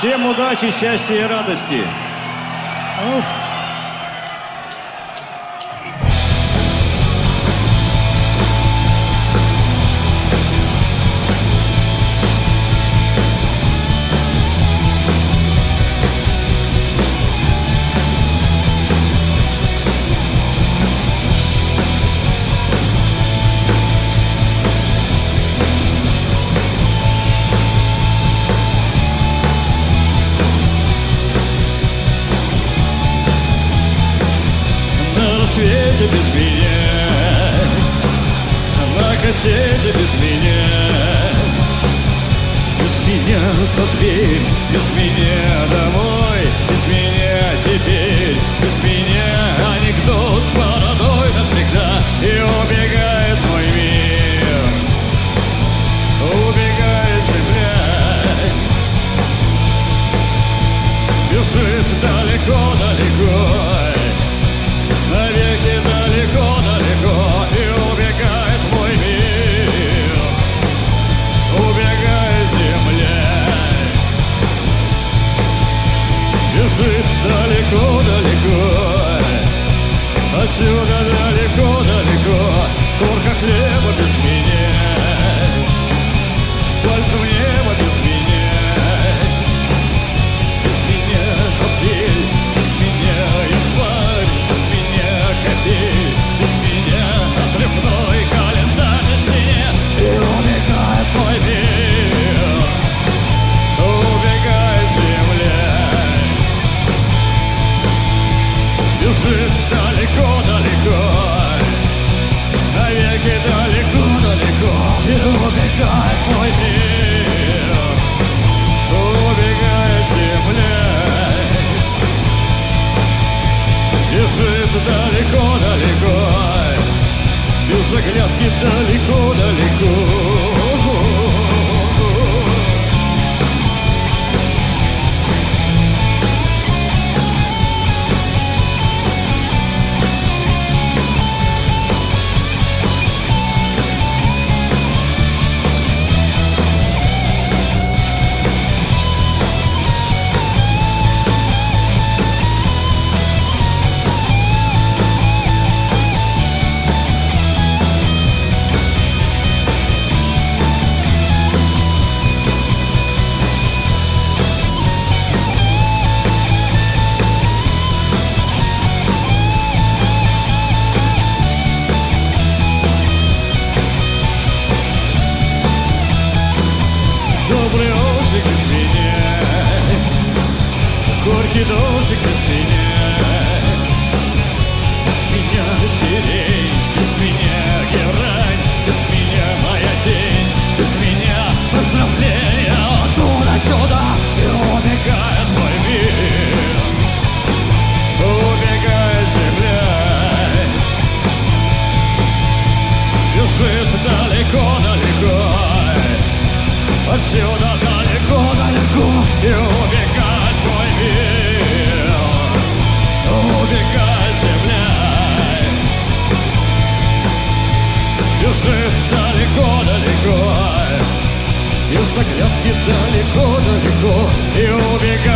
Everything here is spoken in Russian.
Всем удачи, счастья и радости. Свете без меня, на кассете без меня, без меня за дверь, без меня домой, без меня теперь, без меня анекдот с бородой навсегда. И убегает мой мир, убегает земля, бежит далеко-далеко, навеки далеко-далеко, и убегает мой мир, убегает земля, бежит далеко-далеко, отсюда далеко-далеко, корка хлеба без меня, пальцем в небо без меня, без меня апрель, без меня январь, без меня капель, без меня отрывной календарь на стене. И убегает мой мир, убегает земля, бежит далеко-далеко, навеки далеко-далеко. И убегает мой мир, убегает земля, бежит далеко-далеко, без оглядки далеко-далеко. Добрый дождик без меня, горький дождик без меня, без меня сирень, без меня герань, без меня моя тень, без меня поздравления оттуда-сюда. И убегает мой мир, убегает земля, бежит далеко-далеко, отсюда далеко-далеко, и убегает мой мир, убегает земля, бежит далеко-далеко, из заглядки далеко-далеко, и убегает